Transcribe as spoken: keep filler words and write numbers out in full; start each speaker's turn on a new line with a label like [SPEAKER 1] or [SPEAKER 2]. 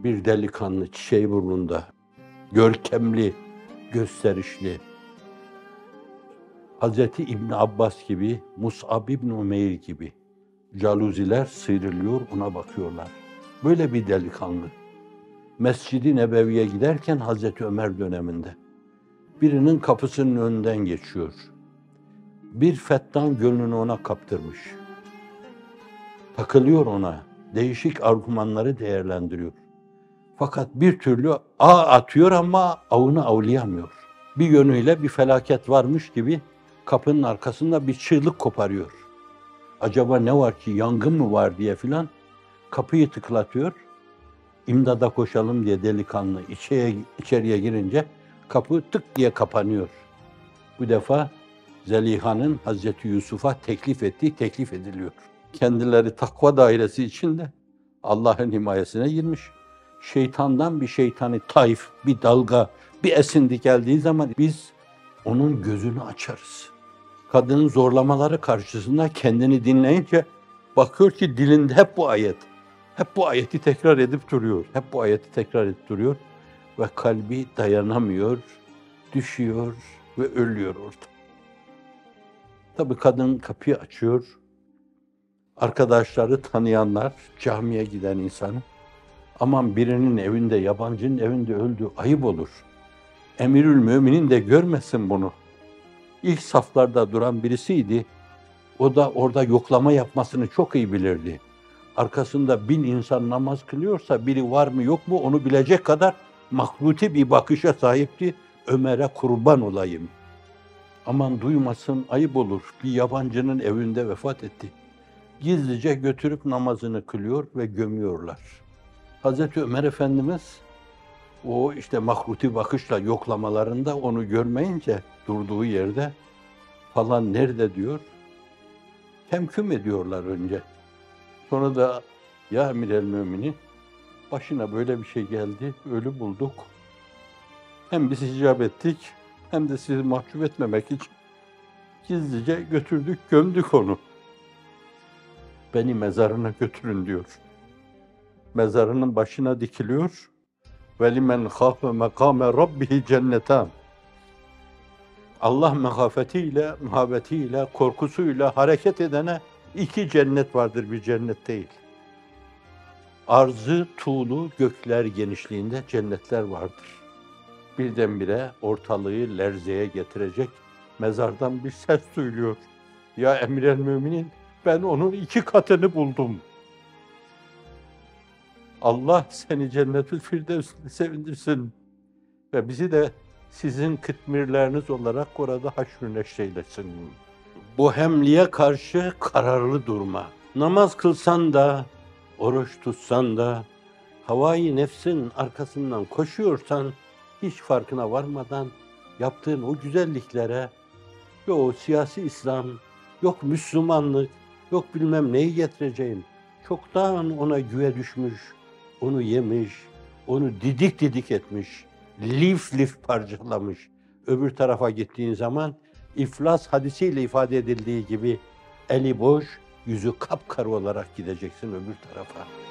[SPEAKER 1] Bir delikanlı çiçeği burnunda, görkemli, gösterişli. Hazreti İbn Abbas gibi, Mus'ab İbn Umeyr gibi caluziler sıyrılıyor, ona bakıyorlar. Böyle bir delikanlı. Mescid-i Nebevi'ye giderken Hazreti Ömer döneminde birinin kapısının önünden geçiyor. Bir fettan gönlünü ona kaptırmış. Takılıyor ona, değişik argümanları değerlendiriyor. Fakat bir türlü ağ atıyor ama avını avlayamıyor. Bir yönüyle bir felaket varmış gibi kapının arkasında bir çığlık koparıyor. Acaba ne var ki, yangın mı var diye filan kapıyı tıklatıyor. İmdada koşalım diye delikanlı içeriye, içeriye girince kapı tık diye kapanıyor. Bu defa Zeliha'nın Hazreti Yusuf'a teklif ettiği teklif ediliyor. Kendileri takva dairesi içinde Allah'ın himayesine girmiş. Şeytandan bir şeytani taif, bir dalga, bir esinti geldiği zaman biz onun gözünü açarız. Kadının zorlamaları karşısında kendini dinleyince bakıyor ki dilinde hep bu ayet. Hep bu ayeti tekrar edip duruyor. Hep bu ayeti tekrar edip duruyor. Ve kalbi dayanamıyor, düşüyor ve ölüyor orada. Tabii kadın kapıyı açıyor. Arkadaşları, tanıyanlar, camiye giden insanı, aman birinin evinde, yabancının evinde öldü, ayıp olur. Emirül Müminin de görmesin bunu. İlk saflarda duran birisiydi. O da orada yoklama yapmasını çok iyi bilirdi. Arkasında bin insan namaz kılıyorsa biri var mı yok mu onu bilecek kadar mahruti bir bakışa sahipti. Ömer'e kurban olayım. Aman duymasın, ayıp olur. Bir yabancının evinde vefat etti. Gizlice götürüp namazını kılıyor ve gömüyorlar. Hazreti Ömer Efendimiz o işte mahruti bakışla yoklamalarında onu görmeyince durduğu yerde falan nerede diyor. Temküm ediyorlar önce. Sonra da ya Emir-el Müminin başına böyle bir şey geldi, ölü bulduk. Hem biz icap ettik hem de sizi mahcup etmemek için gizlice götürdük, gömdük onu. Beni mezarına götürün diyor. Mezarının başına dikiliyor. وَلِمَنْ خَافَ مَقَامَ رَبِّهِ cennetan. Allah mehafetiyle, muhabbetiyle, korkusuyla hareket edene iki cennet vardır, bir cennet değil. Arzı, tuğlu, gökler genişliğinde cennetler vardır. Birdenbire ortalığı lerzeye getirecek mezardan bir ses duyuluyor. Ya Emir-el Müminin, ben onun iki katını buldum. Allah seni Cennetül Firdevs'te sevindirsin ve bizi de sizin kıtmirleriniz olarak orada haşr-ı neşreylesin. Bu hemliye karşı kararlı durma. Namaz kılsan da, oruç tutsan da, havai nefsin arkasından koşuyorsan, hiç farkına varmadan yaptığın o güzelliklere, yok siyasi İslam, yok Müslümanlık, yok bilmem neyi getireceğim, çoktan ona güve düşmüş, onu yemiş, onu didik didik etmiş, lif lif parçalamış. Öbür tarafa gittiğin zaman iflas hadisiyle ifade edildiği gibi eli boş, yüzü kapkara olarak gideceksin öbür tarafa.